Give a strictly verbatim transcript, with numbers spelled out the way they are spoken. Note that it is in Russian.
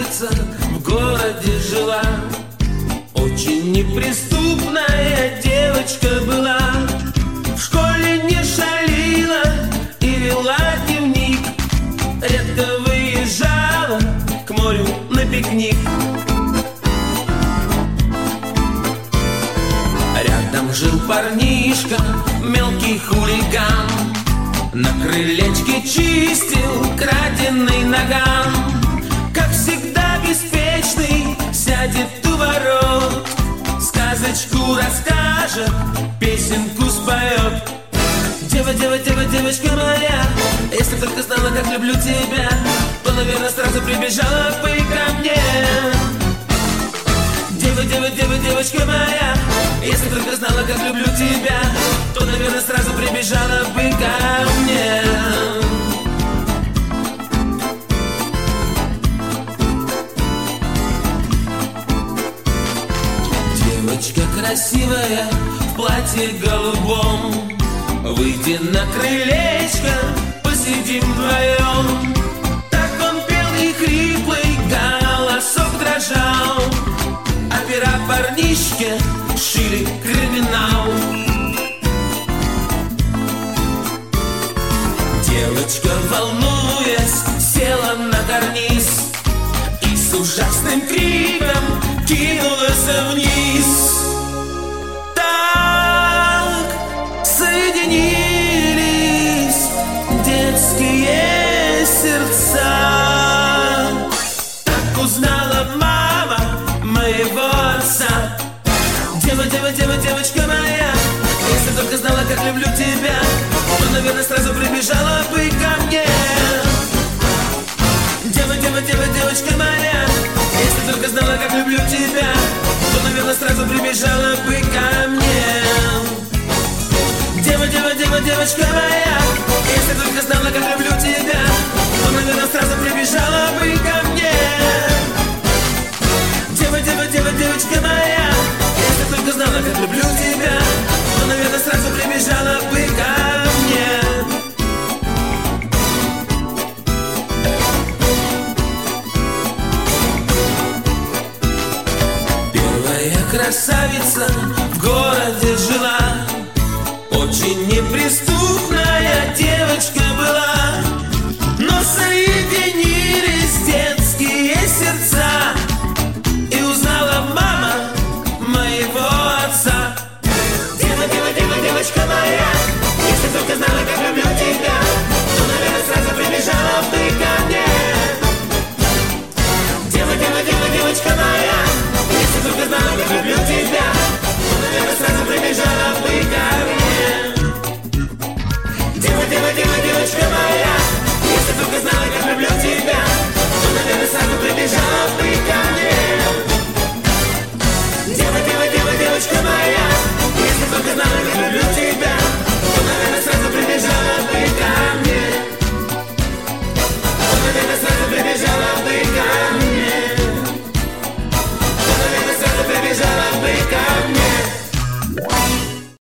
красавица в городе жила. Очень неприступная девочка была. В школе не шалила и вела дневник. Редко выезжала к морю на пикник. Рядом жил парнишка, мелкий хулиган. На крылечке чистил краденый наган. Как всегда беспечный, сядет у ворот, сказочку расскажет, песенку споет. Дева, дева, дева, девочка моя, если только знала, как люблю тебя, то, наверное, сразу прибежала бы ко мне. Дева, дева, дева, девочка моя, если только знала, как люблю тебя, то, наверное, сразу прибежала бы ко мне. Девочка красивая в платье голубом, выйди на крылечко, посидим вдвоем. Так он пел и хриплый голосок дрожал, а пера парнишке шили криминал. Девочка, волнуясь, села на карниз и с ужасным криком кинулась вниз. Так соединились детские сердца. Так узнала мама моего отца. Дева, дева, дева, девочка моя, если только знала, как люблю тебя, то, наверное, сразу прибежала бы ко мне. Дева, дева, дева, девочка моя, если только знала, как люблю тебя, то, наверное, сразу прибежала бы ко мне. Дева, дева, дева, девочка моя, если только знала, как люблю тебя, то, наверное, сразу прибежала бы ко мне. Дева, дева, дева, девочка моя, если только знала, как люблю тебя, то, наверное, сразу прибежала бы ко мне. Первая красавица в городе жила.